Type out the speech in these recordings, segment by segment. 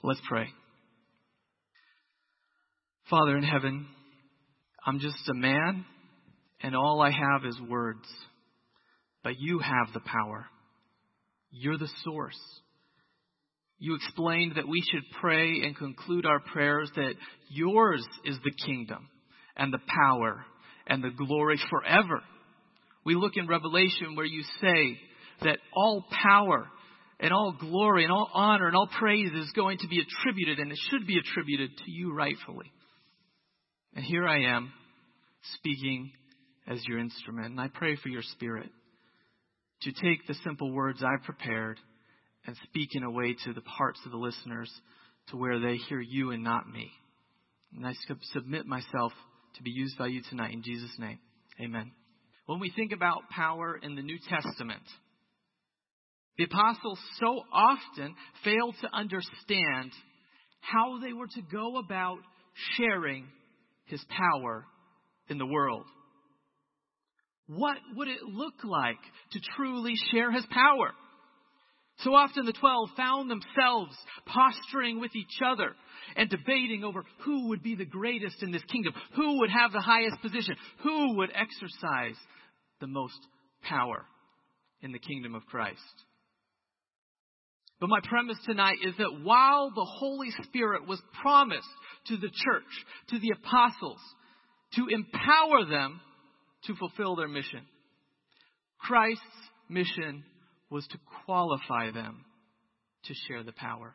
Let's pray. Father in heaven, I'm just a man, and all I have is words. But you have the power. You're the source. You explained that we should pray and conclude our prayers that yours is the kingdom and the power and the glory forever. We look in Revelation where you say that all power and all glory and all honor and all praise is going to be attributed, and it should be attributed to you rightfully. And here I am speaking as your instrument. And I pray for your Spirit to take the simple words I've prepared and speak in a way to the hearts of the listeners to where they hear you and not me. And I submit myself to be used by you tonight in Jesus' name. Amen. When we think about power in the New Testament, the apostles so often fail to understand how they were to go about sharing his power in the world. What would it look like to truly share his power? So often the 12 found themselves posturing with each other and debating over who would be the greatest in this kingdom, who would have the highest position, who would exercise the most power in the kingdom of Christ. But my premise tonight is that while the Holy Spirit was promised to the church, to the apostles, to empower them to fulfill their mission, Christ's mission was to qualify them to share the power.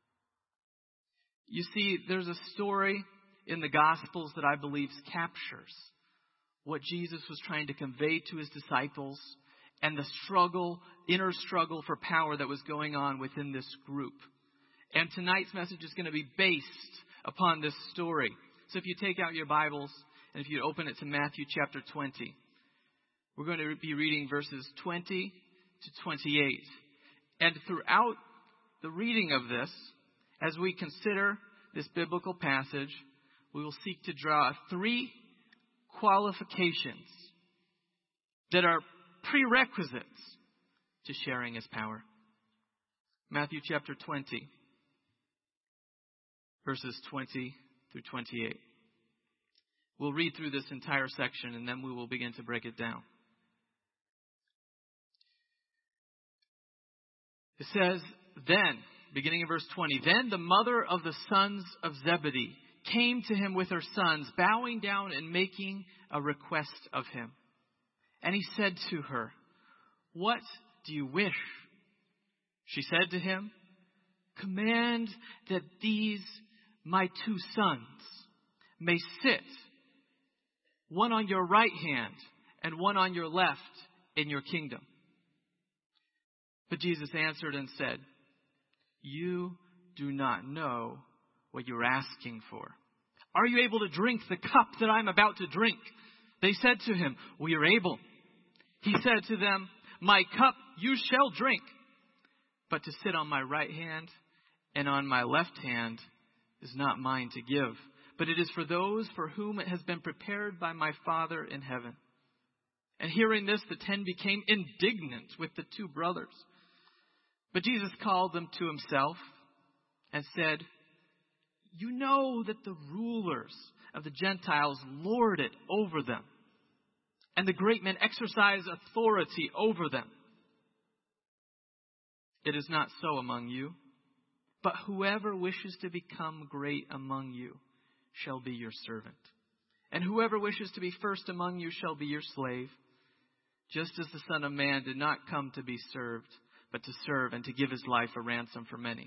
You see, there's a story in the Gospels that I believe captures what Jesus was trying to convey to his disciples and the inner struggle for power that was going on within this group. And tonight's message is going to be based upon this story. So if you take out your Bibles and if you open it to Matthew chapter 20, we're going to be reading verses 20 to 28. And throughout the reading of this, as we consider this biblical passage, we will seek to draw 3 qualifications that are prerequisites to sharing his power. Matthew chapter 20, verses 20 through 28. We'll read through this entire section and then we will begin to break it down. It says, then, beginning in verse 20, then the mother of the sons of Zebedee came to him with her sons, bowing down and making a request of him. And he said to her, what do you wish? She said to him, command that these my 2 sons may sit, one on your right hand and one on your left in your kingdom. But Jesus answered and said, you do not know what you're asking for. Are you able to drink the cup that I'm about to drink? They said to him, we are able. He said to them, my cup you shall drink, but to sit on my right hand and on my left hand is not mine to give, but it is for those for whom it has been prepared by my Father in heaven. And hearing this, the 10 became indignant with the 2 brothers. But Jesus called them to himself and said, you know that the rulers of the Gentiles lord it over them, and the great men exercise authority over them. It is not so among you, but whoever wishes to become great among you shall be your servant. And whoever wishes to be first among you shall be your slave, just as the Son of Man did not come to be served, but to serve and to give his life a ransom for many.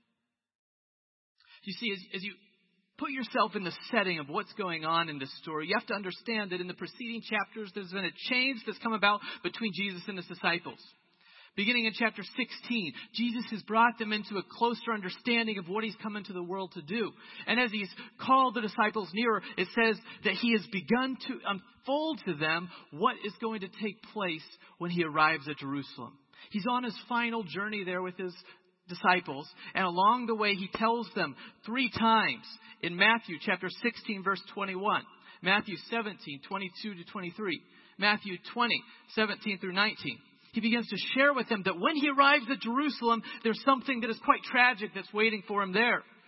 You see, as you put yourself in the setting of what's going on in this story, you have to understand that in the preceding chapters, there's been a change that's come about between Jesus and his disciples. Beginning in chapter 16, Jesus has brought them into a closer understanding of what he's come into the world to do. And as he's called the disciples nearer, it says that he has begun to unfold to them what is going to take place when he arrives at Jerusalem. He's on his final journey there with his disciples. And along the way, he tells them 3 times in Matthew chapter 16, verse 21, Matthew 17, 22 to 23, Matthew 20, 17 through 19. He begins to share with them that when he arrives at Jerusalem, there's something that is quite tragic that's waiting for him there.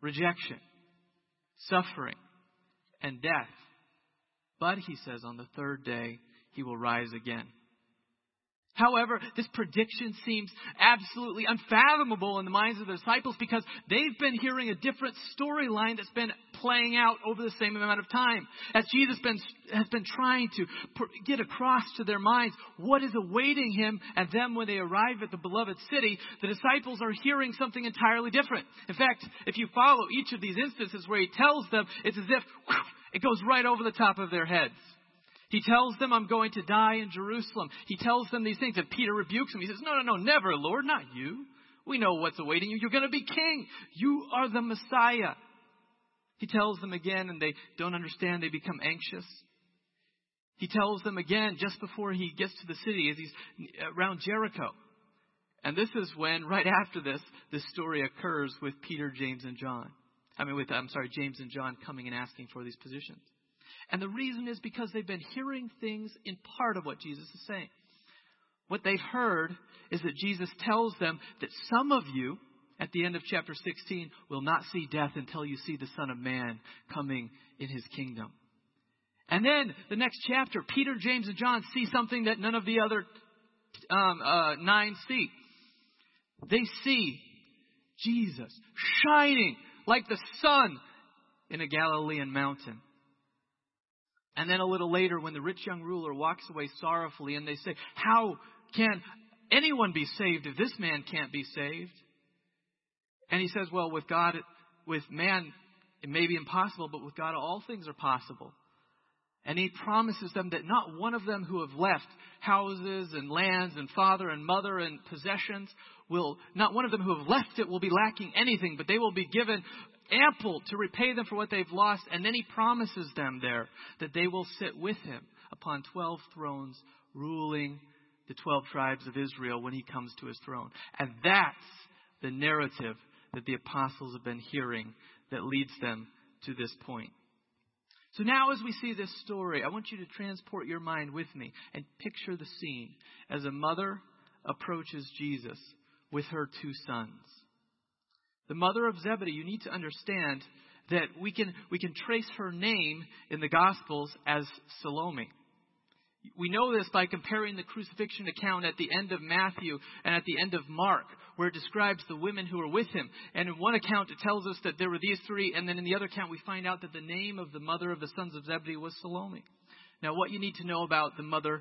rejection, suffering, and death. But, he says, on the third day, he will rise again. However, this prediction seems absolutely unfathomable in the minds of the disciples because they've been hearing a different storyline that's been playing out over the same amount of time. As Jesus has been trying to get across to their minds what is awaiting him and them when they arrive at the beloved city, the disciples are hearing something entirely different. In fact, if you follow each of these instances where he tells them, it's as if it goes right over the top of their heads. He tells them, I'm going to die in Jerusalem. He tells them these things, and Peter rebukes him. He says, no, never, Lord, not you. We know what's awaiting you. You're going to be king. You are the Messiah. He tells them again, and they don't understand. They become anxious. He tells them again just before he gets to the city as he's around Jericho. And this is when, right after this story occurs with Peter, James, and John. James and John coming and asking for these positions. And the reason is because they've been hearing things in part of what Jesus is saying. What they've heard is that Jesus tells them that some of you, at the end of chapter 16, will not see death until you see the Son of Man coming in his kingdom. And then the next chapter, Peter, James, and John see something that none of the other 9 see. They see Jesus shining like the sun in a Galilean mountain. And then a little later, when the rich young ruler walks away sorrowfully, and they say, how can anyone be saved if this man can't be saved? And he says, well, with God, with man, it may be impossible, but with God, all things are possible. And he promises them that not one of them who have left houses and lands and father and mother and possessions not one of them who have left it will be lacking anything, but they will be given ample to repay them for what they've lost. And then he promises them there that they will sit with him upon 12 thrones, ruling the 12 tribes of Israel when he comes to his throne. And that's the narrative that the apostles have been hearing that leads them to this point. So now as we see this story, I want you to transport your mind with me and picture the scene as a mother approaches Jesus with her 2 sons. The mother of Zebedee, you need to understand that we can trace her name in the Gospels as Salome. We know this by comparing the crucifixion account at the end of Matthew and at the end of Mark, where it describes the women who were with him. And in one account, it tells us that there were these 3. And then in the other account, we find out that the name of the mother of the sons of Zebedee was Salome. Now, what you need to know about the mother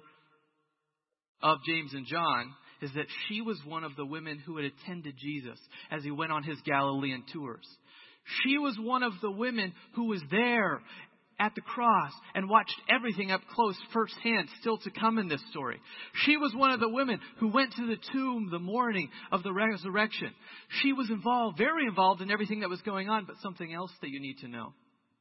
of James and John is that she was one of the women who had attended Jesus as he went on his Galilean tours. She was one of the women who was there at the cross and watched everything up close firsthand, still to come in this story. She was one of the women who went to the tomb the morning of the resurrection. She was involved, very involved in everything that was going on, but something else that you need to know.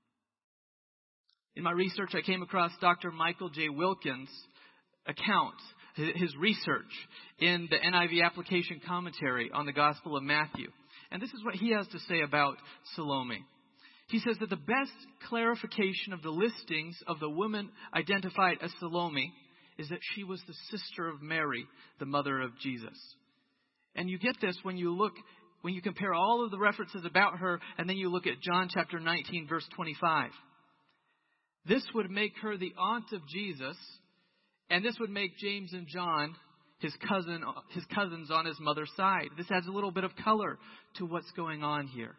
In my research, I came across Dr. Michael J. Wilkins' account, his research in the NIV application commentary on the Gospel of Matthew. And this is what he has to say about Salome. He says that the best clarification of the listings of the woman identified as Salome is that she was the sister of Mary, the mother of Jesus. And you get this when you compare all of the references about her, and then you look at John chapter 19, verse 25. This would make her the aunt of Jesus, and this would make James and John his cousins on his mother's side. This adds a little bit of color to what's going on here.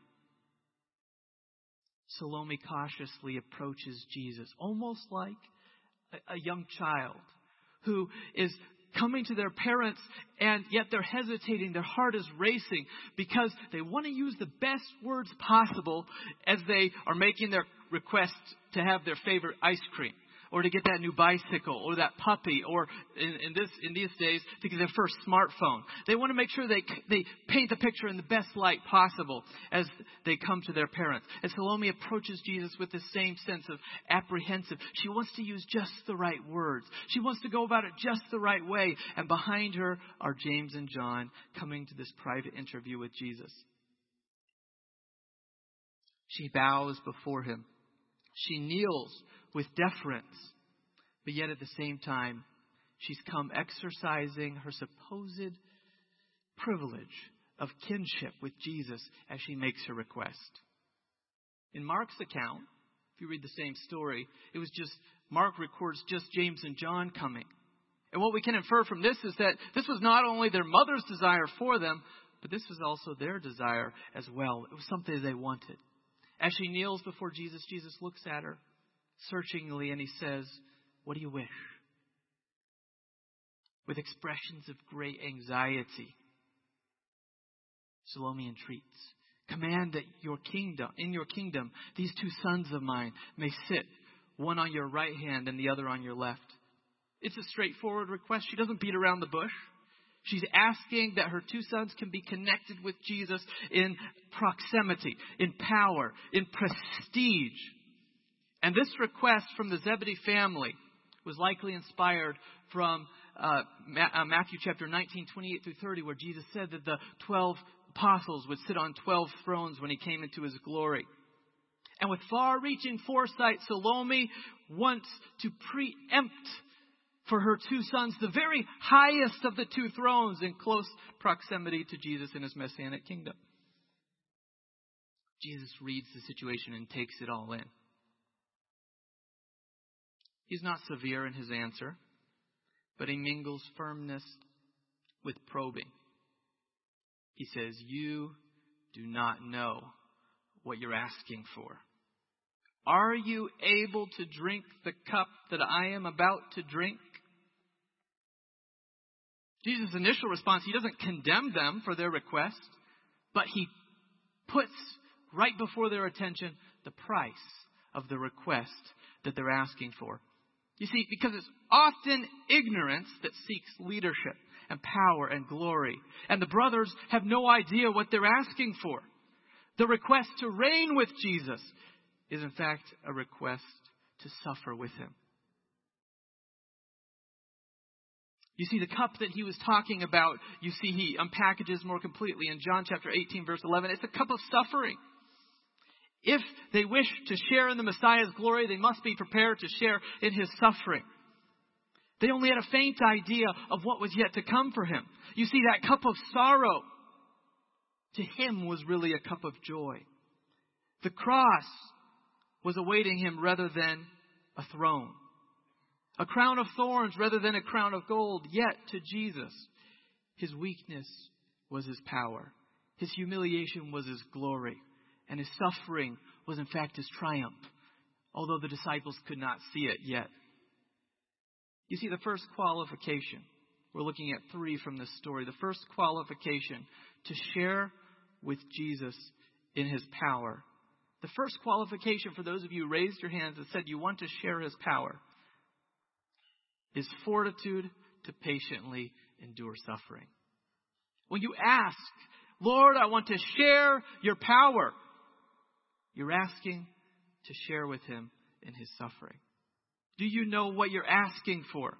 Salome cautiously approaches Jesus, almost like a young child who is coming to their parents, and yet they're hesitating. Their heart is racing because they want to use the best words possible as they are making their request to have their favorite ice cream, or to get that new bicycle, or that puppy, or in these days, to get their first smartphone. They want to make sure they paint the picture in the best light possible as they come to their parents. And Salome approaches Jesus with the same sense of apprehensive. She wants to use just the right words. She wants to go about it just the right way. And behind her are James and John coming to this private interview with Jesus. She bows before him. She kneels with deference, but yet at the same time, she's come exercising her supposed privilege of kinship with Jesus as she makes her request. In Mark's account, if you read the same story, it was just, Mark records just James and John coming. And what we can infer from this is that this was not only their mother's desire for them, but this was also their desire as well. It was something they wanted. As she kneels before Jesus, Jesus looks at her searchingly and he says, "What do you wish?" With expressions of great anxiety, Salome entreats, "Command that in your kingdom, these two sons of mine may sit, one on your right hand and the other on your left." It's a straightforward request. She doesn't beat around the bush. She's asking that her two sons can be connected with Jesus in proximity, in power, in prestige. And this request from the Zebedee family was likely inspired from Matthew chapter 19, 28 through 30, where Jesus said that the 12 apostles would sit on 12 thrones when he came into his glory. And with far-reaching foresight, Salome wants to preempt for her two sons the very highest of the two thrones in close proximity to Jesus in his messianic kingdom. Jesus reads the situation and takes it all in. He's not severe in his answer, but he mingles firmness with probing. He says, "You do not know what you're asking for. Are you able to drink the cup that I am about to drink?" Jesus' initial response, he doesn't condemn them for their request, but he puts right before their attention the price of the request that they're asking for. You see, because it's often ignorance that seeks leadership and power and glory. And the brothers have no idea what they're asking for. The request to reign with Jesus is in fact a request to suffer with him. You see, the cup that he was talking about, you see he unpackages more completely in John chapter 18, verse 11. It's a cup of suffering. If they wish to share in the Messiah's glory, they must be prepared to share in his suffering. They only had a faint idea of what was yet to come for him. You see, that cup of sorrow to him was really a cup of joy. The cross was awaiting him rather than a throne. A crown of thorns rather than a crown of gold. Yet to Jesus, his weakness was his power. His humiliation was his glory. And his suffering was in fact his triumph. Although the disciples could not see it yet. You see, the first qualification, we're looking at 3 from this story. The first qualification to share with Jesus in his power. The first qualification for those of you who raised your hands and said you want to share his power is fortitude to patiently endure suffering. When you ask, "Lord, I want to share your power," you're asking to share with him in his suffering. Do you know what you're asking for?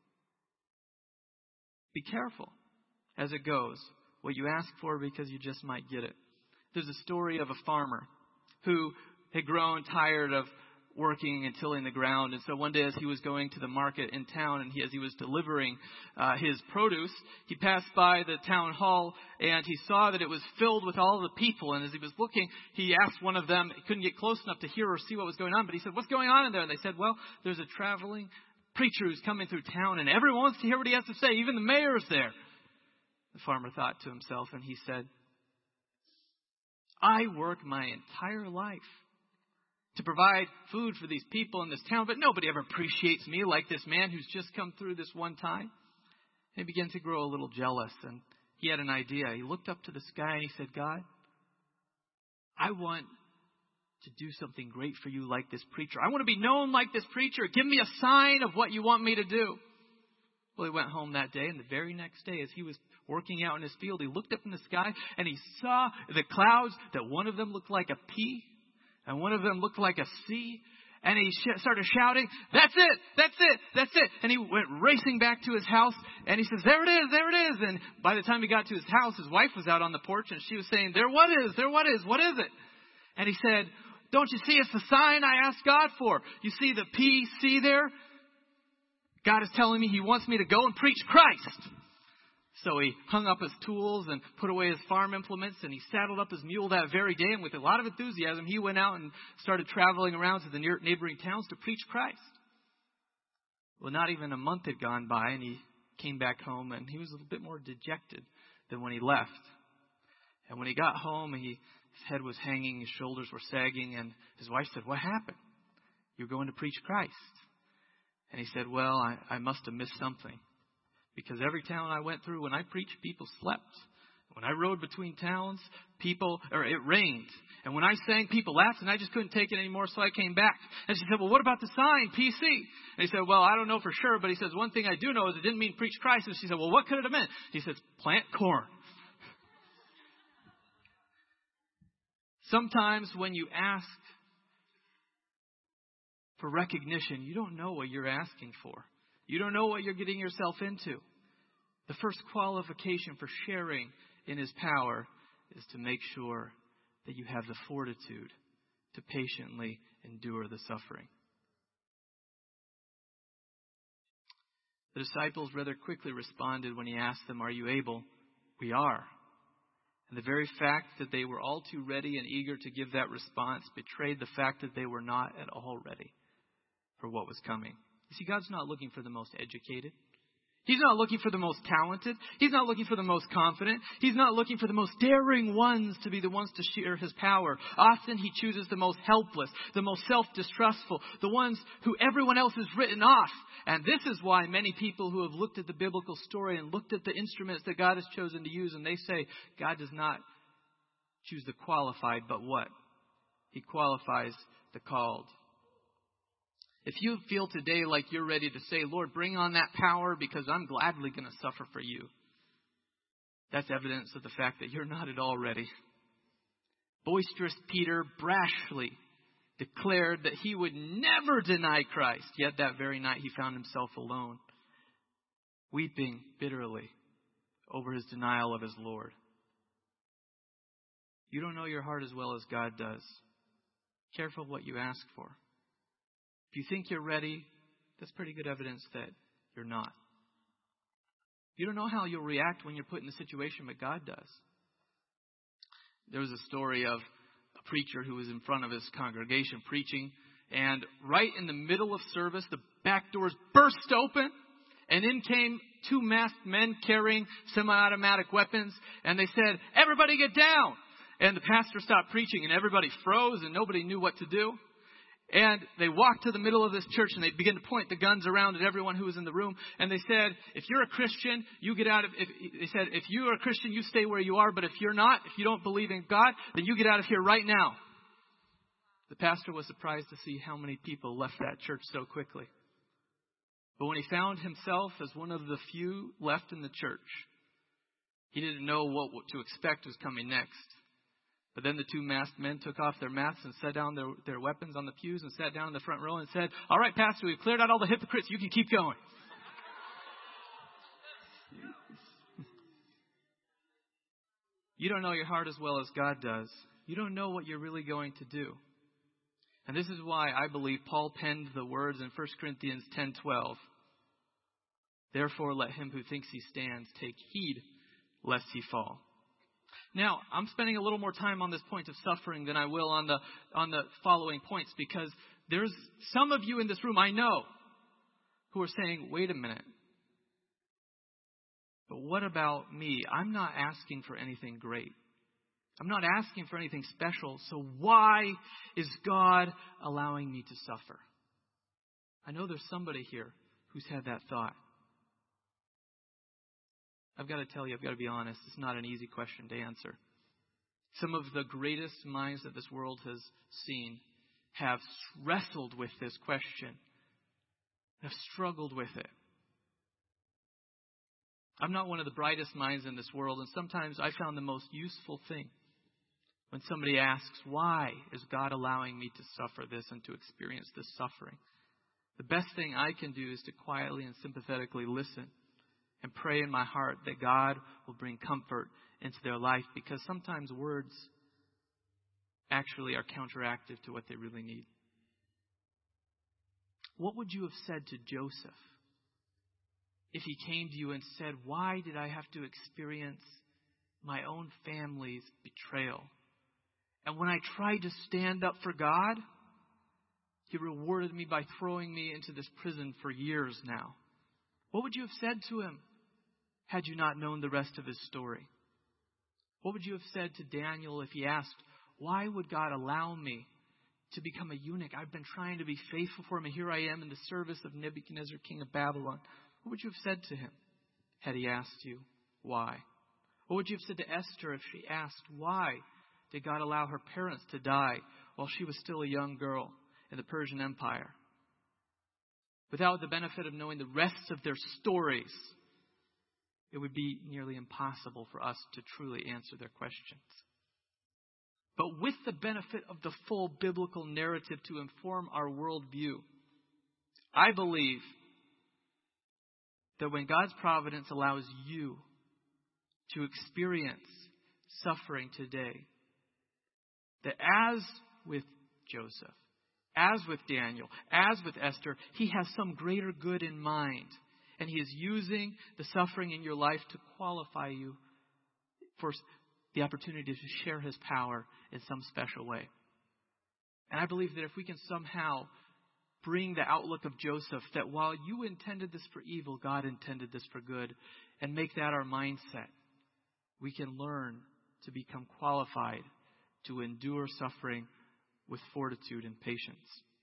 Be careful as it goes what you ask for, because you just might get it. There's a story of a farmer who had grown tired of working and tilling the ground. And so one day as he was going to the market in town and as he was delivering his produce, he passed by the town hall and he saw that it was filled with all the people. And as he was looking, he asked one of them, he couldn't get close enough to hear or see what was going on, but he said, "What's going on in there?" And they said, "Well, there's a traveling preacher who's coming through town and everyone wants to hear what he has to say. Even the mayor's there." The farmer thought to himself and he said, "I work my entire life to provide food for these people in this town, but nobody ever appreciates me like this man who's just come through this one time." And he began to grow a little jealous, and he had an idea. He looked up to the sky and he said, "God, I want to do something great for you like this preacher. I want to be known like this preacher. Give me a sign of what you want me to do." Well, he went home that day, and the very next day, as he was working out in his field, he looked up in the sky and he saw the clouds, that one of them looked like a P and one of them looked like a C. And he started shouting, "That's it! That's it! That's it!" And he went racing back to his house and he says, "There it is! There it is!" And by the time he got to his house, his wife was out on the porch and she was saying, "There what is? There what is? What is it?" And he said, "Don't you see it's the sign I asked God for? You see the PC there? God is telling me he wants me to go and preach Christ." So he hung up his tools and put away his farm implements, and he saddled up his mule that very day. And with a lot of enthusiasm, he went out and started traveling around to the neighboring towns to preach Christ. Well, not even a month had gone by, and he came back home, and he was a little bit more dejected than when he left. And when he got home, his head was hanging, his shoulders were sagging, and his wife said, "What happened? You're going to preach Christ." And he said, "Well, I must have missed something. Because every town I went through, when I preached, people slept. When I rode between towns, it rained. And when I sang, people laughed, and I just couldn't take it anymore, so I came back." And she said, "Well, what about the sign, PC?" And he said, "Well, I don't know for sure, but he says, one thing I do know is it didn't mean preach Christ." And she said, "Well, what could it have meant?" He says, "Plant corn." Sometimes when you ask for recognition, you don't know what you're asking for. You don't know what you're getting yourself into. The first qualification for sharing in His power is to make sure that you have the fortitude to patiently endure the suffering. The disciples rather quickly responded when He asked them, "Are you able?" "We are." And the very fact that they were all too ready and eager to give that response betrayed the fact that they were not at all ready for what was coming. You see, God's not looking for the most educated. He's not looking for the most talented. He's not looking for the most confident. He's not looking for the most daring ones to be the ones to share His power. Often He chooses the most helpless, the most self-distrustful, the ones who everyone else has written off. And this is why many people who have looked at the biblical story and looked at the instruments that God has chosen to use, and they say God does not choose the qualified, but what? He qualifies the called. If you feel today like you're ready to say, "Lord, bring on that power because I'm gladly going to suffer for you," that's evidence of the fact that you're not at all ready. Boisterous Peter brashly declared that he would never deny Christ. Yet that very night he found himself alone, weeping bitterly over his denial of his Lord. You don't know your heart as well as God does. Careful what you ask for. If you think you're ready, that's pretty good evidence that you're not. You don't know how you'll react when you're put in a situation, but God does. There was a story of a preacher who was in front of his congregation preaching, and right in the middle of service, the back doors burst open, and in came two masked men carrying semi-automatic weapons, and they said, "Everybody get down!" And the pastor stopped preaching, and everybody froze, and nobody knew what to do. And they walked to the middle of this church and they began to point the guns around at everyone who was in the room. And they said, "If you're a Christian, you get out of, if you are a Christian, you stay where you are. But if you're not, if you don't believe in God, then you get out of here right now." The pastor was surprised to see how many people left that church so quickly. But when he found himself as one of the few left in the church, he didn't know what to expect was coming next. But then the two masked men took off their masks and set down their weapons on the pews and sat down in the front row and said, "All right, Pastor, we've cleared out all the hypocrites. You can keep going." You don't know your heart as well as God does. You don't know what you're really going to do. And this is why I believe Paul penned the words in 1 Corinthians 10:12. "Therefore, let him who thinks he stands take heed lest he fall." Now, I'm spending a little more time on this point of suffering than I will on the following points, because there's some of you in this room I know who are saying, "Wait a minute. But what about me? I'm not asking for anything great. I'm not asking for anything special. So why is God allowing me to suffer?" I know there's somebody here who's had that thought. I've got to tell you, I've got to be honest, it's not an easy question to answer. Some of the greatest minds that this world has seen have wrestled with this question, have struggled with it. I'm not one of the brightest minds in this world, and sometimes I found the most useful thing when somebody asks, "Why is God allowing me to suffer this and to experience this suffering?" The best thing I can do is to quietly and sympathetically listen and pray in my heart that God will bring comfort into their life, because sometimes words actually are counteractive to what they really need. What would you have said to Joseph if he came to you and said, why did I have to experience my own family's betrayal? And when I tried to stand up for God, he rewarded me by throwing me into this prison for years now. What would you have said to him had you not known the rest of his story? What would you have said to Daniel if he asked, why would God allow me to become a eunuch? I've been trying to be faithful for him, and here I am in the service of Nebuchadnezzar, king of Babylon. What would you have said to him had he asked you why? What would you have said to Esther if she asked, why did God allow her parents to die while she was still a young girl in the Persian Empire? Without the benefit of knowing the rest of their stories, it would be nearly impossible for us to truly answer their questions. But with the benefit of the full biblical narrative to inform our worldview, I believe that when God's providence allows you to experience suffering today, that as with Joseph, as with Daniel, as with Esther, he has some greater good in mind. And he is using the suffering in your life to qualify you for the opportunity to share his power in some special way. And I believe that if we can somehow bring the outlook of Joseph, that while you intended this for evil, God intended this for good, and make that our mindset, we can learn to become qualified to endure suffering with fortitude and patience.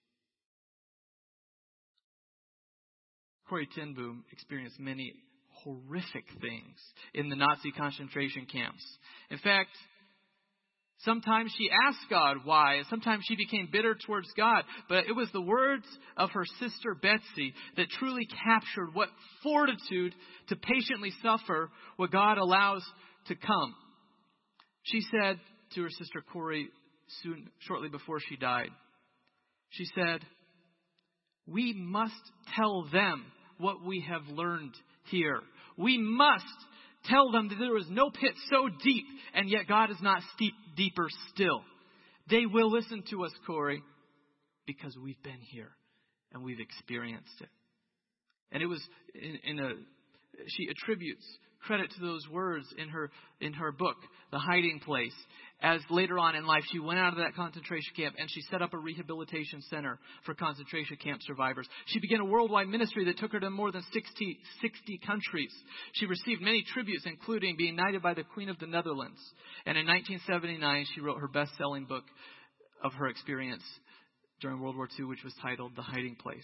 Corrie ten Boom experienced many horrific things in the Nazi concentration camps. In fact, sometimes she asked God why, and sometimes she became bitter towards God. But it was the words of her sister Betsy that truly captured what fortitude to patiently suffer what God allows to come. She said to her sister Corrie shortly before she died, she said, "We must tell them what we have learned here. We must tell them that there is no pit so deep, and yet God is not deeper still. They will listen to us, Corrie, because we've been here and we've experienced it." And it was she attributes credit to those words in her book, The Hiding Place, as later on in life she went out of that concentration camp and she set up a rehabilitation center for concentration camp survivors. She began a worldwide ministry that took her to more than 60 countries. She received many tributes, including being knighted by the Queen of the Netherlands. And in 1979, she wrote her best-selling book of her experience during World War II, which was titled The Hiding Place.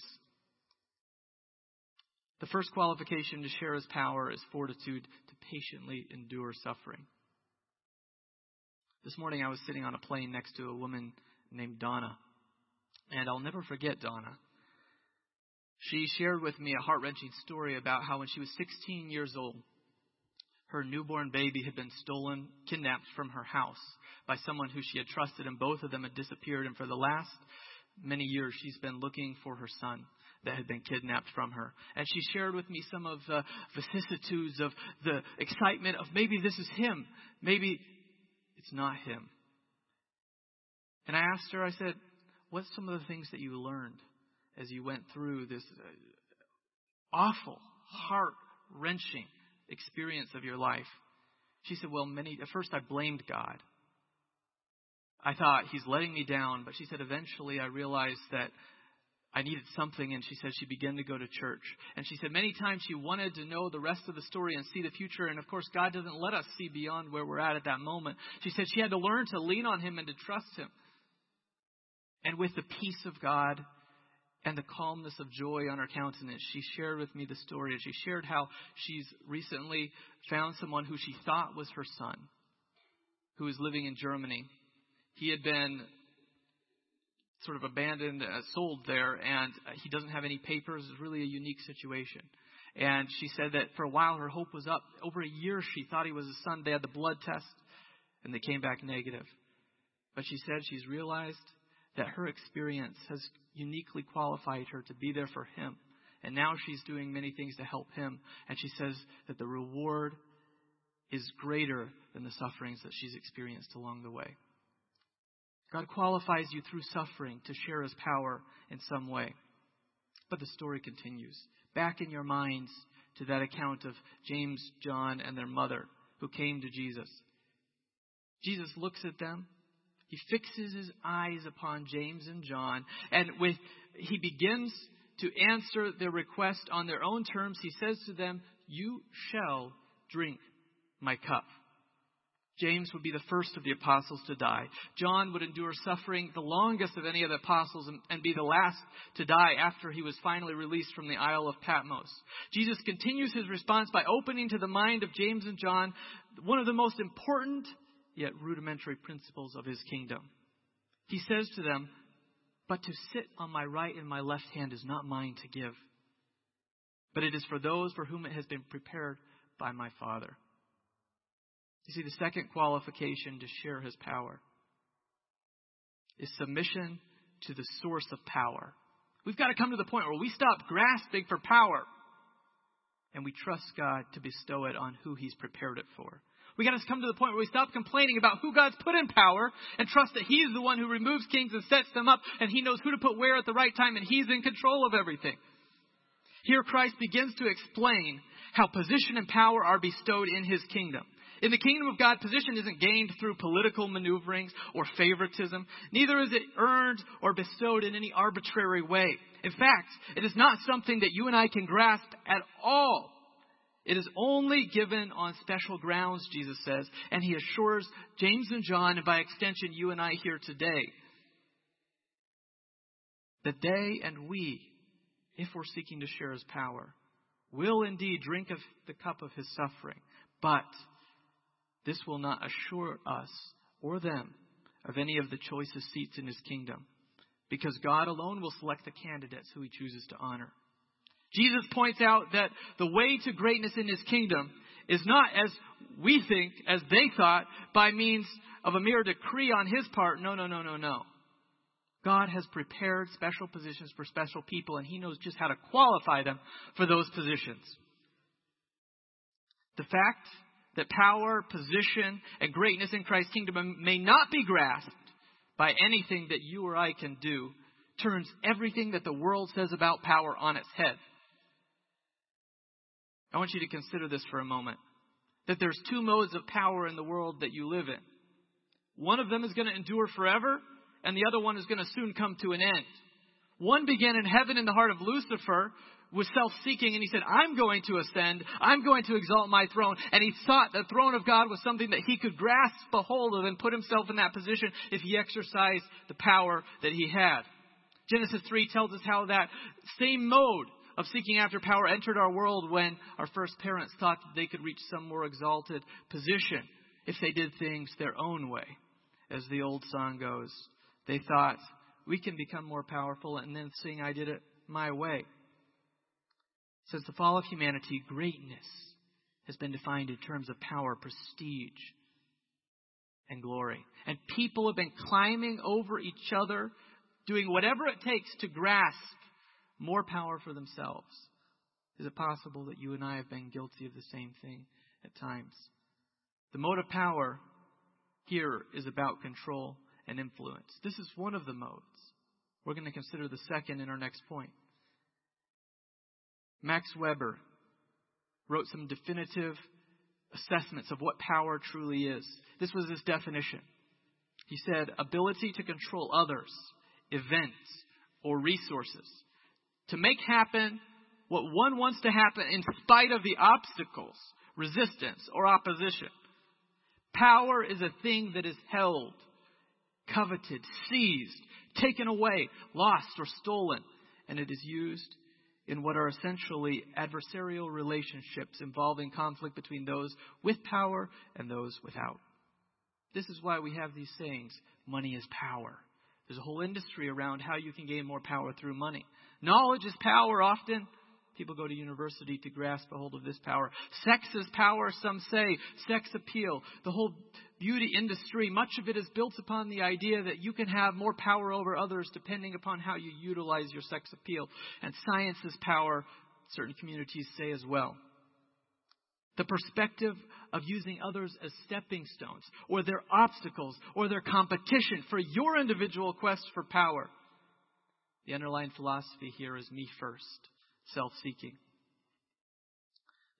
The first qualification to share his power is fortitude to patiently endure suffering. This morning I was sitting on a plane next to a woman named Donna. And I'll never forget Donna. She shared with me a heart-wrenching story about how when she was 16 years old, her newborn baby had been stolen, kidnapped from her house by someone who she had trusted, and both of them had disappeared. And for the last many years, she's been looking for her son that had been kidnapped from her. And she shared with me some of the vicissitudes of the excitement of maybe this is him, maybe it's not him. And I asked her, I said, what's some of the things that you learned as you went through this awful, heart-wrenching experience of your life? She said, well, at first I blamed God. I thought he's letting me down. But she said, eventually I realized that I needed something, and she said she began to go to church. And she said many times she wanted to know the rest of the story and see the future. And of course, God doesn't let us see beyond where we're at that moment. She said she had to learn to lean on him and to trust him. And with the peace of God and the calmness of joy on her countenance, she shared with me the story. And she shared how she's recently found someone who she thought was her son, who was living in Germany. He had been sort of abandoned, sold there, and he doesn't have any papers. It's really a unique situation. And she said that for a while her hope was up. Over a year she thought he was his son. They had the blood test, and they came back negative. But she said she's realized that her experience has uniquely qualified her to be there for him. And now she's doing many things to help him. And she says that the reward is greater than the sufferings that she's experienced along the way. God qualifies you through suffering to share his power in some way. But the story continues. Back in your minds to that account of James, John, and their mother who came to Jesus. Jesus looks at them. He fixes his eyes upon James and John. And he begins to answer their request on their own terms. He says to them, "You shall drink my cup." James would be the first of the apostles to die. John would endure suffering the longest of any of the apostles and be the last to die after he was finally released from the Isle of Patmos. Jesus continues his response by opening to the mind of James and John one of the most important yet rudimentary principles of his kingdom. He says to them, "But to sit on my right and my left hand is not mine to give, but it is for those for whom it has been prepared by my Father." You see, the second qualification to share his power is submission to the source of power. We've got to come to the point where we stop grasping for power and we trust God to bestow it on who he's prepared it for. We got to come to the point where we stop complaining about who God's put in power and trust that he's the one who removes kings and sets them up, and he knows who to put where at the right time, and he's in control of everything. Here Christ begins to explain how position and power are bestowed in his kingdom. In the kingdom of God, position isn't gained through political maneuverings or favoritism. Neither is it earned or bestowed in any arbitrary way. In fact, it is not something that you and I can grasp at all. It is only given on special grounds, Jesus says, and he assures James and John, and by extension you and I here today, that they and we, if we're seeking to share his power, will indeed drink of the cup of his suffering. But this will not assure us or them of any of the choicest seats in his kingdom, because God alone will select the candidates who he chooses to honor. Jesus points out that the way to greatness in his kingdom is not, as we think, as they thought, by means of a mere decree on his part. No. God has prepared special positions for special people, and he knows just how to qualify them for those positions. The fact that power, position, and greatness in Christ's kingdom may not be grasped by anything that you or I can do turns everything that the world says about power on its head. I want you to consider this for a moment. That there's two modes of power in the world that you live in. One of them is going to endure forever, and the other one is going to soon come to an end. One began in heaven in the heart of Lucifer, was self-seeking, and he said, "I'm going to ascend. I'm going to exalt my throne." And he thought the throne of God was something that he could grasp a hold of and put himself in that position if he exercised the power that he had. Genesis 3 tells us how that same mode of seeking after power entered our world when our first parents thought that they could reach some more exalted position if they did things their own way. As the old song goes, they thought, we can become more powerful and then sing, "I did it my way." Since the fall of humanity, greatness has been defined in terms of power, prestige, and glory. And people have been climbing over each other, doing whatever it takes to grasp more power for themselves. Is it possible that you and I have been guilty of the same thing at times? The mode of power here is about control and influence. This is one of the modes. We're going to consider the second in our next point. Max Weber wrote some definitive assessments of what power truly is. This was his definition. He said, ability to control others, events, or resources, to make happen what one wants to happen in spite of the obstacles, resistance, or opposition. Power is a thing that is held, coveted, seized, taken away, lost, or stolen, and it is used in what are essentially adversarial relationships involving conflict between those with power and those without. This is why we have these sayings, money is power. There's a whole industry around how you can gain more power through money. Knowledge is power often. People go to university to grasp a hold of this power. Sex is power, some say. Sex appeal. The whole beauty industry, much of it is built upon the idea that you can have more power over others depending upon how you utilize your sex appeal. And science is power, certain communities say as well. The perspective of using others as stepping stones, or their obstacles, or their competition for your individual quest for power. The underlying philosophy here is me first, self-seeking.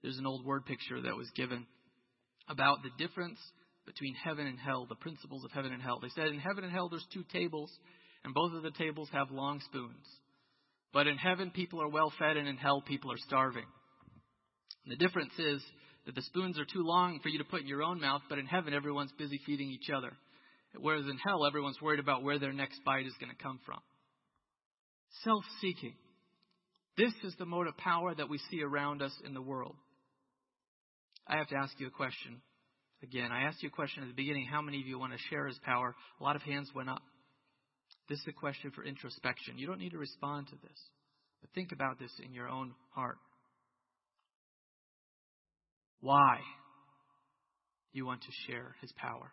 There's an old word picture that was given about the difference between heaven and hell, the principles of heaven and hell. They said in heaven and hell there's two tables, and both of the tables have long spoons. But in heaven people are well fed, and in hell people are starving. And the difference is that the spoons are too long for you to put in your own mouth, but in heaven everyone's busy feeding each other. Whereas in hell everyone's worried about where their next bite is going to come from. Self-seeking. This is the mode of power that we see around us in the world. I have to ask you a question. Again, I asked you a question at the beginning. How many of you want to share His power? A lot of hands went up. This is a question for introspection. You don't need to respond to this. But think about this in your own heart. Why do you want to share His power?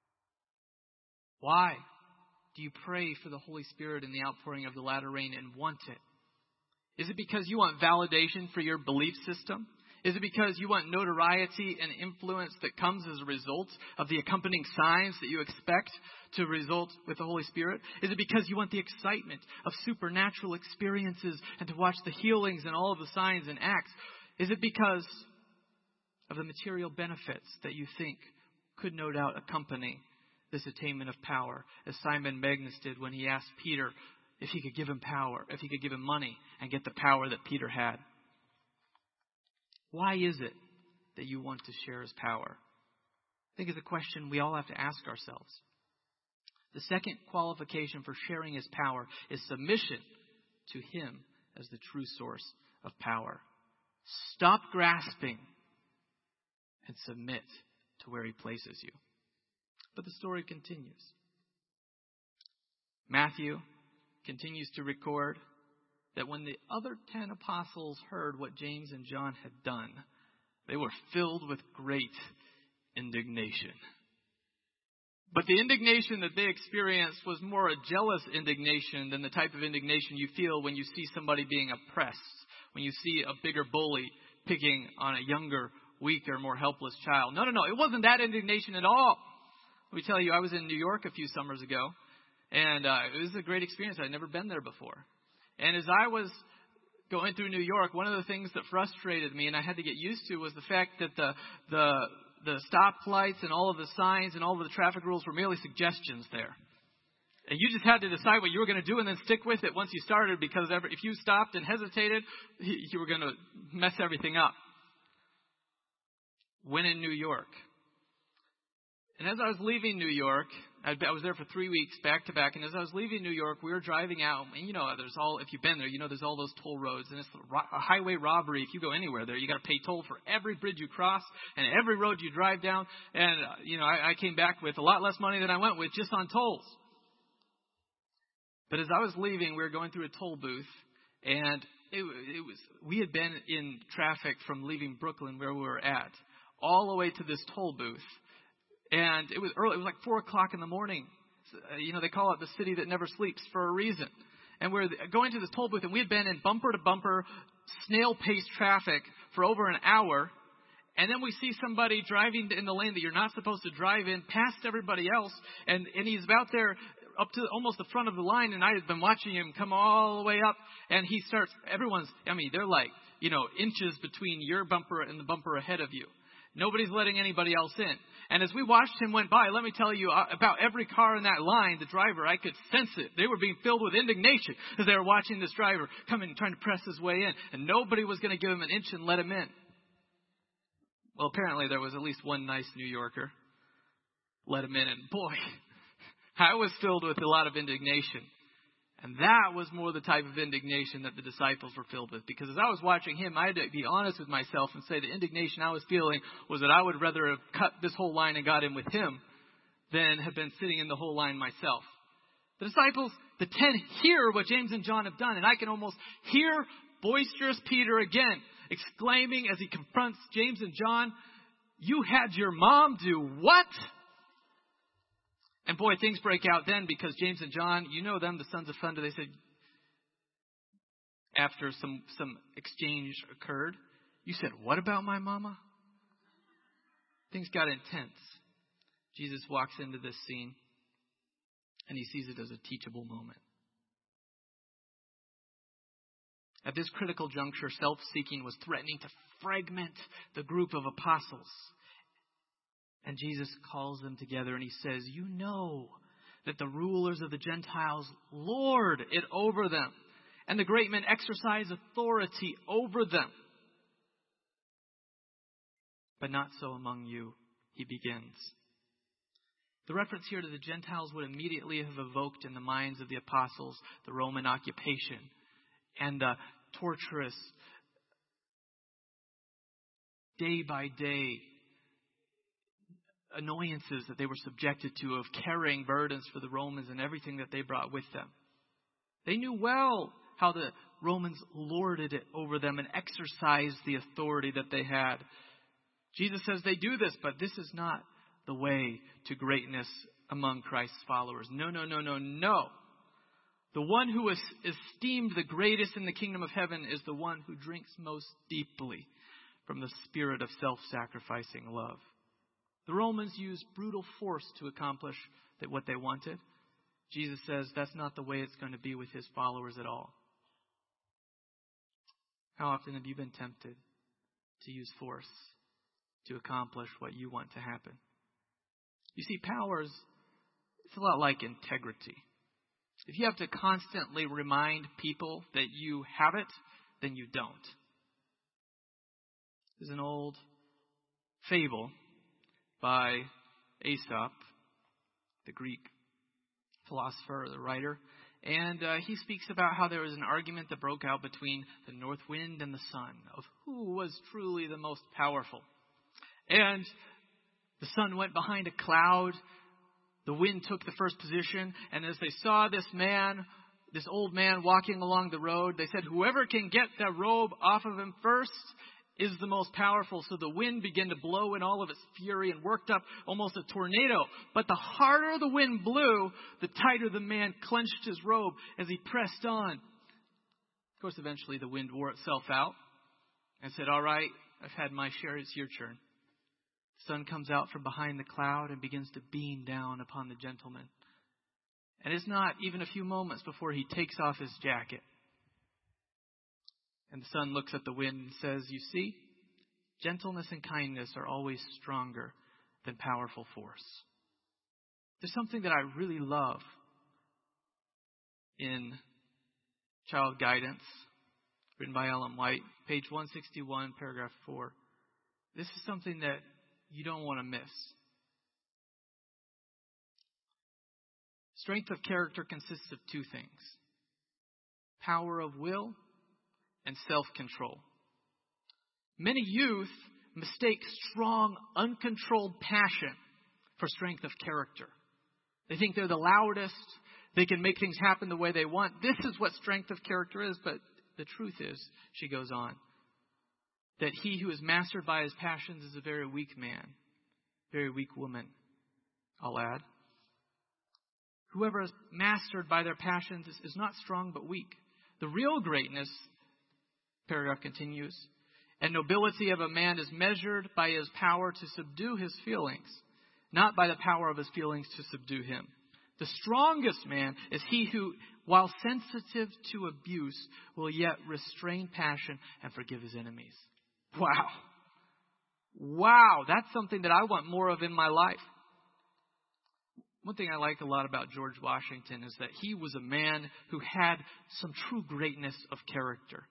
Why do you pray for the Holy Spirit and the outpouring of the latter rain and want it? Is it because you want validation for your belief system? Is it because you want notoriety and influence that comes as a result of the accompanying signs that you expect to result with the Holy Spirit? Is it because you want the excitement of supernatural experiences and to watch the healings and all of the signs and acts? Is it because of the material benefits that you think could no doubt accompany this attainment of power, as Simon Magnus did when he asked Peter if he could give him power, if he could give him money and get the power that Peter had? Why is it that you want to share His power? I think it's a question we all have to ask ourselves. The second qualification for sharing His power is submission to Him as the true source of power. Stop grasping and submit to where He places you. But the story continues. Matthew continues to record that when the other 10 apostles heard what James and John had done, they were filled with great indignation. But the indignation that they experienced was more a jealous indignation than the type of indignation you feel when you see somebody being oppressed, when you see a bigger bully picking on a younger, weaker, more helpless child. No. It wasn't that indignation at all. Let me tell you, I was in New York a few summers ago, and it was a great experience. I'd never been there before. And as I was going through New York, one of the things that frustrated me and I had to get used to was the fact that the stoplights and all of the signs and all of the traffic rules were merely suggestions there. And you just had to decide what you were going to do and then stick with it once you started, because if you stopped and hesitated, you were going to mess everything up. When in New York. And as I was leaving New York, I was there for 3 weeks back to back. And as I was leaving New York, we were driving out. And if you've been there, there's all those toll roads. And it's a highway robbery. If you go anywhere there, you got to pay toll for every bridge you cross and every road you drive down. And, I came back with a lot less money than I went with just on tolls. But as I was leaving, we were going through a toll booth. And we had been in traffic from leaving Brooklyn, where we were at, all the way to this toll booth. And it was early. It was like 4 o'clock in the morning. They call it the city that never sleeps for a reason. And we're going to this toll booth, and we had been in bumper-to-bumper, snail-paced traffic for over an hour. And then we see somebody driving in the lane that you're not supposed to drive in, past everybody else. And he's about there up to almost the front of the line. And I had been watching him come all the way up. And he starts, they're like, inches between your bumper and the bumper ahead of you. Nobody's letting anybody else in. And as we watched him went by, let me tell you, about every car in that line, the driver, I could sense it. They were being filled with indignation as they were watching this driver come in and trying to press his way in. And nobody was going to give him an inch and let him in. Well, apparently there was at least one nice New Yorker. Let him in. And boy, I was filled with a lot of indignation. And that was more the type of indignation that the disciples were filled with. Because as I was watching him, I had to be honest with myself and say the indignation I was feeling was that I would rather have cut this whole line and got in with him than have been sitting in the whole line myself. The disciples, the 10, hear what James and John have done. And I can almost hear boisterous Peter again exclaiming as he confronts James and John, "You had your mom do what?" And boy, things break out then, because James and John, you know them, the sons of thunder, they said, after some exchange occurred, "You said what about my mama?" Things got intense. Jesus walks into this scene and he sees it as a teachable moment. At this critical juncture, self-seeking was threatening to fragment the group of apostles. And Jesus calls them together and he says, you know that the rulers of the Gentiles lord it over them, and the great men exercise authority over them. But not so among you, he begins. The reference here to the Gentiles would immediately have evoked in the minds of the apostles the Roman occupation and the torturous, day-by-day annoyances that they were subjected to of carrying burdens for the Romans and everything that they brought with them. They knew well how the Romans lorded it over them and exercised the authority that they had. Jesus says they do this, but this is not the way to greatness among Christ's followers. No, no, no, no, no. The one who is esteemed the greatest in the kingdom of heaven is the one who drinks most deeply from the spirit of self-sacrificing love. The Romans used brutal force to accomplish what they wanted. Jesus says that's not the way it's going to be with his followers at all. How often have you been tempted to use force to accomplish what you want to happen? You see, it's a lot like integrity. If you have to constantly remind people that you have it, then you don't. There's an old fable by Aesop, the Greek philosopher, the writer. And he speaks about how there was an argument that broke out between the north wind and the sun of who was truly the most powerful. And the sun went behind a cloud. The wind took the first position. And as they saw this old man walking along the road, they said, whoever can get that robe off of him first is the most powerful. So the wind began to blow in all of its fury and worked up almost a tornado. But the harder the wind blew, the tighter the man clenched his robe as he pressed on. Of course, eventually the wind wore itself out and said, all right, I've had my share. It's your turn. The sun comes out from behind the cloud and begins to beam down upon the gentleman. And it's not even a few moments before he takes off his jacket. And the sun looks at the wind and says, you see, gentleness and kindness are always stronger than powerful force. There's something that I really love in Child Guidance, written by Ellen White, page 161, paragraph 4. This is something that you don't want to miss. Strength of character consists of two things: power of will and self-control. Many youth mistake strong, uncontrolled passion for strength of character. They think they're the loudest. They can make things happen the way they want. This is what strength of character is. But the truth is, she goes on, that he who is mastered by his passions is a very weak man, very weak woman, I'll add. Whoever is mastered by their passions is not strong but weak. The real greatness, paragraph continues, and nobility of a man is measured by his power to subdue his feelings, not by the power of his feelings to subdue him. The strongest man is he who, while sensitive to abuse, will yet restrain passion and forgive his enemies. Wow. Wow, that's something that I want more of in my life. One thing I like a lot about George Washington is that he was a man who had some true greatness of character.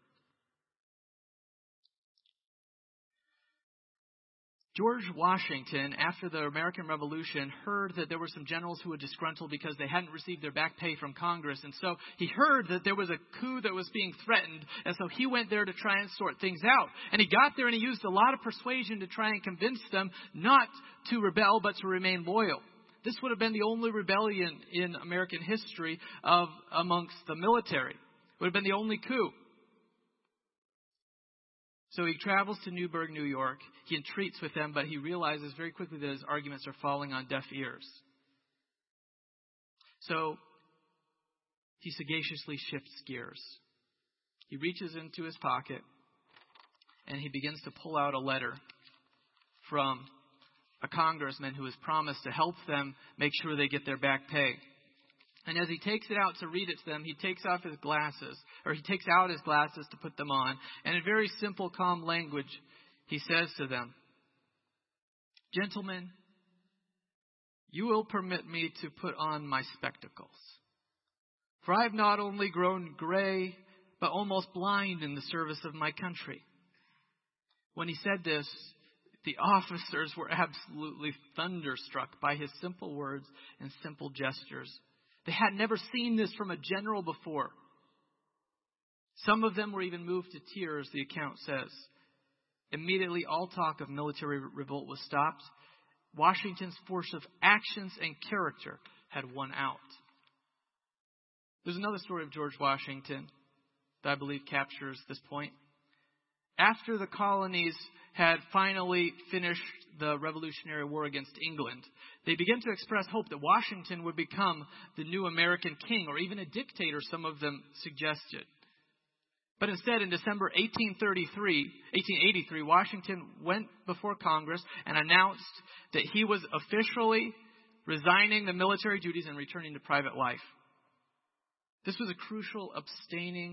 George Washington, after the American Revolution, heard that there were some generals who were disgruntled because they hadn't received their back pay from Congress. And so he heard that there was a coup that was being threatened. And so he went there to try and sort things out. And he got there and he used a lot of persuasion to try and convince them not to rebel, but to remain loyal. This would have been the only rebellion in American history amongst the military. It would have been the only coup. So he travels to Newburgh, New York. He entreats with them, but he realizes very quickly that his arguments are falling on deaf ears. So he sagaciously shifts gears. He reaches into his pocket and he begins to pull out a letter from a congressman who has promised to help them make sure they get their back pay. And as he takes it out to read it to them, he takes out his glasses to put them on. And in very simple, calm language, he says to them, "Gentlemen, you will permit me to put on my spectacles. For I have not only grown gray, but almost blind in the service of my country." When he said this, the officers were absolutely thunderstruck by his simple words and simple gestures. They had never seen this from a general before. Some of them were even moved to tears, the account says. Immediately, all talk of military revolt was stopped. Washington's force of actions and character had won out. There's another story of George Washington that I believe captures this point. After the colonies had finally finished the Revolutionary War against England, they began to express hope that Washington would become the new American king, or even a dictator, some of them suggested. But instead, in December 1883, Washington went before Congress and announced that he was officially resigning the military duties and returning to private life. This was a crucial abstaining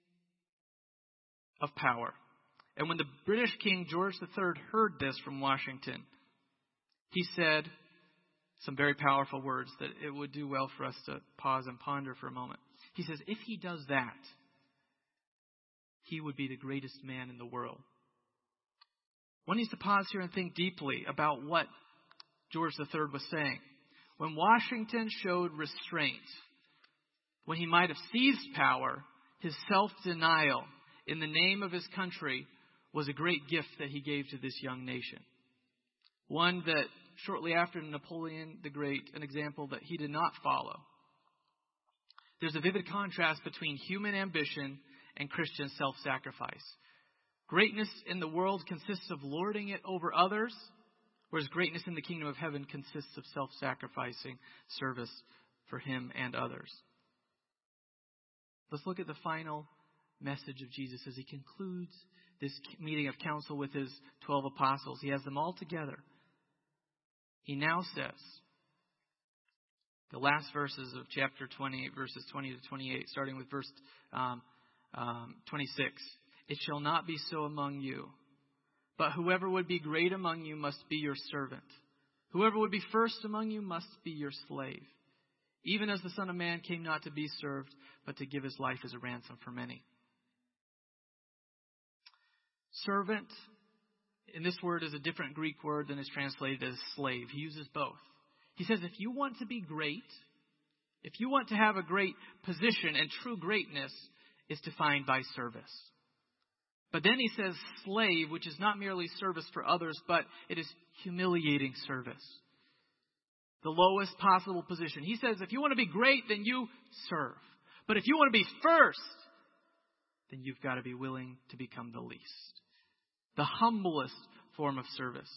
of power. And when the British King George III heard this from Washington, he said some very powerful words that it would do well for us to pause and ponder for a moment. He says, if he does that, he would be the greatest man in the world. One needs to pause here and think deeply about what George III was saying. When Washington showed restraint, when he might have seized power, his self-denial in the name of his country was a great gift that he gave to this young nation. One that shortly after Napoleon the Great, an example that he did not follow. There's a vivid contrast between human ambition and Christian self-sacrifice. Greatness in the world consists of lording it over others, whereas greatness in the kingdom of heaven consists of self-sacrificing service for him and others. Let's look at the final message of Jesus as he concludes this meeting of council with his 12 apostles. He has them all together. He now says, the last verses of chapter 20, verses 20 to 28, starting with verse 26. It shall not be so among you, but whoever would be great among you must be your servant. Whoever would be first among you must be your slave. Even as the Son of Man came not to be served, but to give his life as a ransom for many. Servant, in this word, is a different Greek word than is translated as slave. He uses both. He says, if you want to be great, if you want to have a great position, and true greatness is defined by service. But then he says slave, which is not merely service for others, but it is humiliating service. The lowest possible position. He says, if you want to be great, then you serve. But if you want to be first, then you've got to be willing to become the least. The humblest form of service.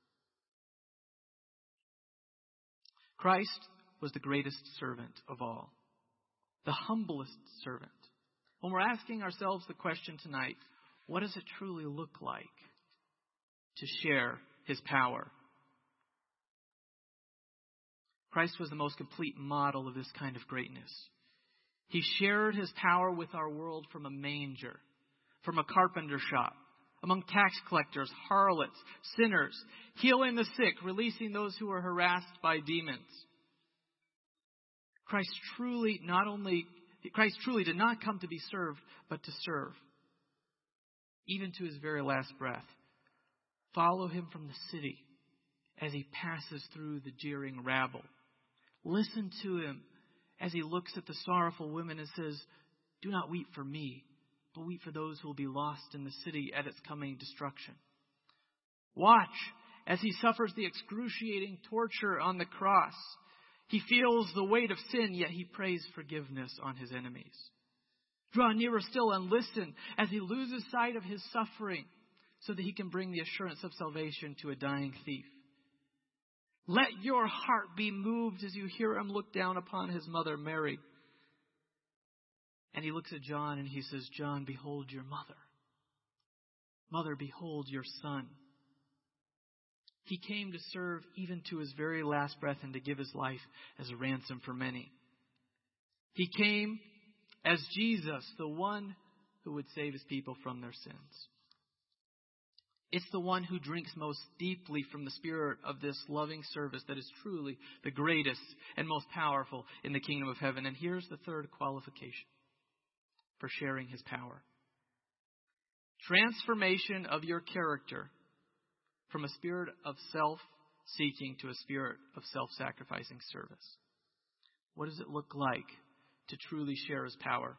Christ was the greatest servant of all. The humblest servant. When we're asking ourselves the question tonight, what does it truly look like to share his power? Christ was the most complete model of this kind of greatness. He shared his power with our world from a manger, from a carpenter shop, among tax collectors, harlots, sinners, healing the sick, releasing those who were harassed by demons. Christ truly did not come to be served, but to serve, even to his very last breath. Follow him from the city as he passes through the jeering rabble. Listen to him as he looks at the sorrowful women and says, do not weep for me, but weep for those who will be lost in the city at its coming destruction. Watch as he suffers the excruciating torture on the cross. He feels the weight of sin, yet he prays forgiveness on his enemies. Draw nearer still and listen as he loses sight of his suffering so that he can bring the assurance of salvation to a dying thief. Let your heart be moved as you hear him look down upon his mother Mary. And he looks at John and he says, John, behold your mother. Mother, behold your son. He came to serve even to his very last breath and to give his life as a ransom for many. He came as Jesus, the one who would save his people from their sins. It's the one who drinks most deeply from the spirit of this loving service that is truly the greatest and most powerful in the kingdom of heaven. And here's the third qualification for sharing his power. Transformation of your character from a spirit of self-seeking to a spirit of self-sacrificing service. What does it look like to truly share his power?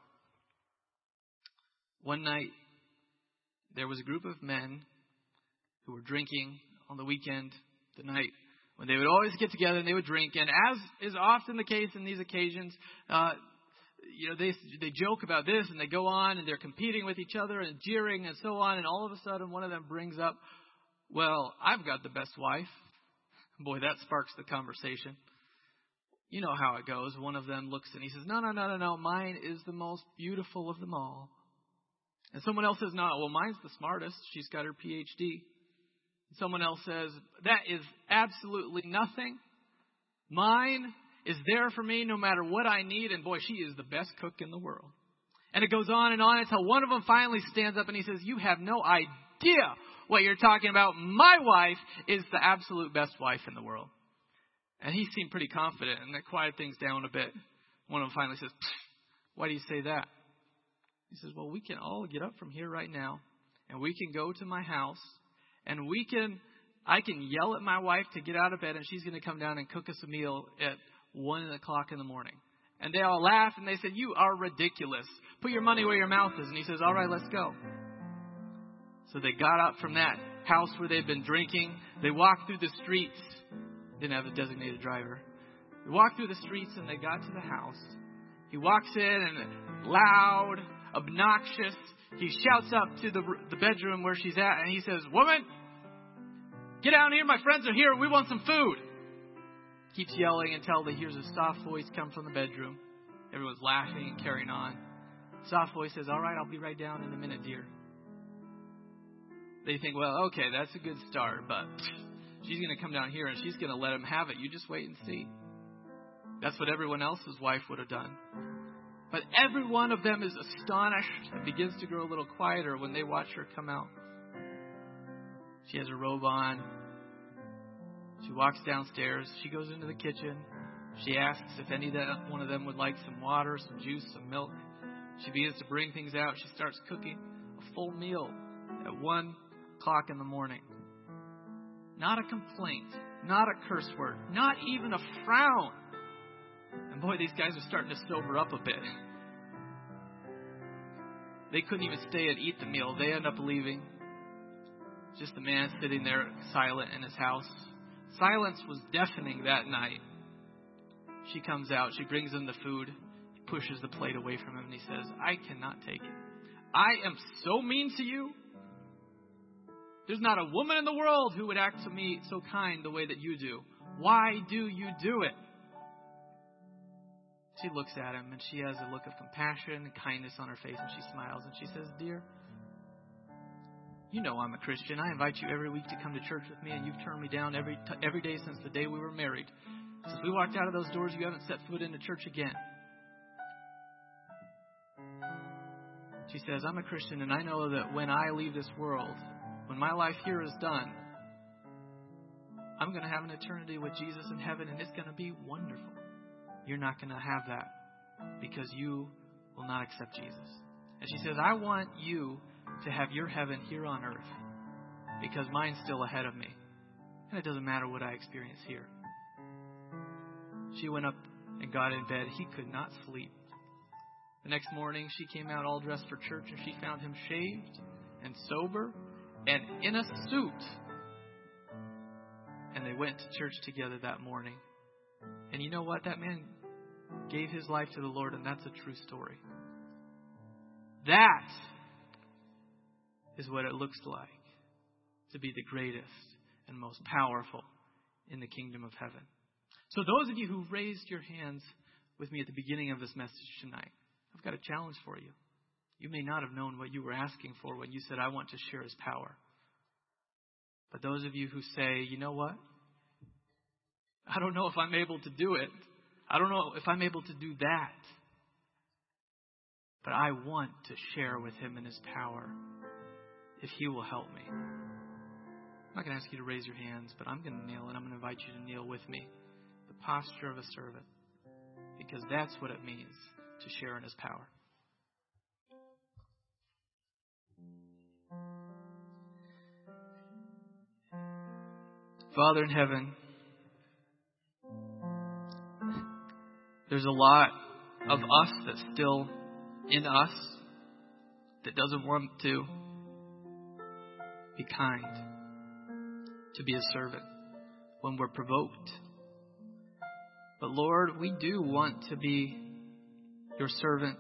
One night, there was a group of men who were drinking on the weekend, the night when they would always get together and they would drink. And as is often the case in these occasions, they joke about this and they go on and they're competing with each other and jeering and so on. And all of a sudden, one of them brings up, well, I've got the best wife. Boy, that sparks the conversation. You know how it goes. One of them looks and he says, no, mine is the most beautiful of them all. And someone else says, no, well, mine's the smartest. She's got her PhD. Someone else says, that is absolutely nothing. Mine is there for me no matter what I need. And boy, she is the best cook in the world. And it goes on until one of them finally stands up and he says, you have no idea what you're talking about. My wife is the absolute best wife in the world. And he seemed pretty confident, and that quieted things down a bit. One of them finally says, why do you say that? He says, well, we can all get up from here right now, and we can go to my house, and I can yell at my wife to get out of bed, and she's going to come down and cook us a meal at 1 o'clock in the morning. And they all laugh, and they said, you are ridiculous. Put your money where your mouth is. And he says, all right, let's go. So they got up from that house where they'd been drinking. They walked through the streets. Didn't have a designated driver. They walked through the streets and they got to the house. He walks in and loud, obnoxious, he shouts up to the bedroom where she's at and he says, woman, get down here. My friends are here. We want some food. Keeps yelling until he hears a soft voice come from the bedroom. Everyone's laughing and carrying on. Soft voice says, all right, I'll be right down in a minute, dear. They think, well, okay, that's a good start, but she's going to come down here and she's going to let him have it. You just wait and see. That's what everyone else's wife would have done. But every one of them is astonished and begins to grow a little quieter when they watch her come out. She has her robe on. She walks downstairs. She goes into the kitchen. She asks if any one of them would like some water, some juice, some milk. She begins to bring things out. She starts cooking a full meal at 1 o'clock in the morning. Not a complaint, not a curse word, not even a frown. And boy, these guys are starting to sober up a bit. They couldn't even stay and eat the meal. They end up leaving. Just the man sitting there silent in his house. Silence was deafening that night. She comes out. She brings him the food. He pushes the plate away from him and he says, I cannot take it. I am so mean to you. There's not a woman in the world who would act to me so kind the way that you do. Why do you do it? She looks at him and she has a look of compassion and kindness on her face and she smiles and she says, dear, you know I'm a Christian. I invite you every week to come to church with me and you've turned me down every day since the day we were married. Since we walked out of those doors, you haven't set foot into church again. She says, I'm a Christian and I know that when I leave this world, when my life here is done, I'm going to have an eternity with Jesus in heaven and it's going to be wonderful. You're not going to have that because you will not accept Jesus. And she says, I want you to have your heaven here on earth because mine's still ahead of me. And it doesn't matter what I experience here. She went up and got in bed. He could not sleep. The next morning, she came out all dressed for church and she found him shaved and sober and in a suit. And they went to church together that morning. And you know what? That man gave his life to the Lord, and that's a true story. That is what it looks like to be the greatest and most powerful in the kingdom of heaven. So those of you who raised your hands with me at the beginning of this message tonight, I've got a challenge for you. You may not have known what you were asking for when you said, I want to share his power. But those of you who say, you know what? I don't know if I'm able to do it. I don't know if I'm able to do that. but I want to share with him in his power if he will help me. I'm not going to ask you to raise your hands, but I'm going to kneel, and I'm going to invite you to kneel with me. The posture of a servant, because that's what it means to share in his power. Father in heaven, there's a lot of us that's still in us that doesn't want to be kind, to be a servant when we're provoked. But Lord, we do want to be your servants,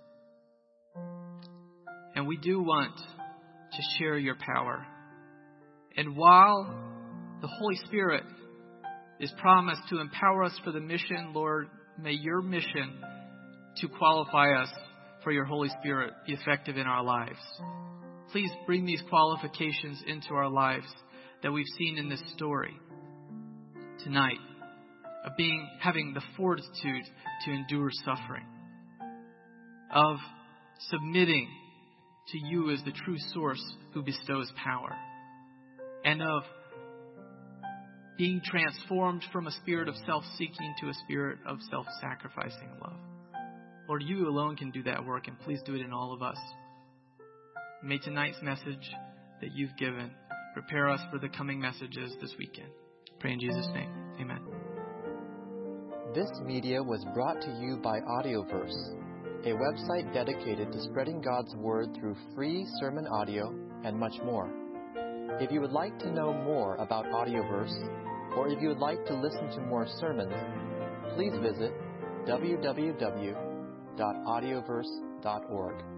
and we do want to share your power. And while the Holy Spirit is promised to empower us for the mission, Lord, may your mission to qualify us for your Holy Spirit be effective in our lives. Please bring these qualifications into our lives that we've seen in this story tonight, of having the fortitude to endure suffering, of submitting to you as the true source who bestows power, and of being transformed from a spirit of self-seeking to a spirit of self-sacrificing love. Lord, you alone can do that work, and please do it in all of us. May tonight's message that you've given prepare us for the coming messages this weekend. Pray in Jesus' name. Amen. This media was brought to you by Audioverse, a website dedicated to spreading God's Word through free sermon audio and much more. If you would like to know more about Audioverse, or if you would like to listen to more sermons, please visit www.audioverse.org.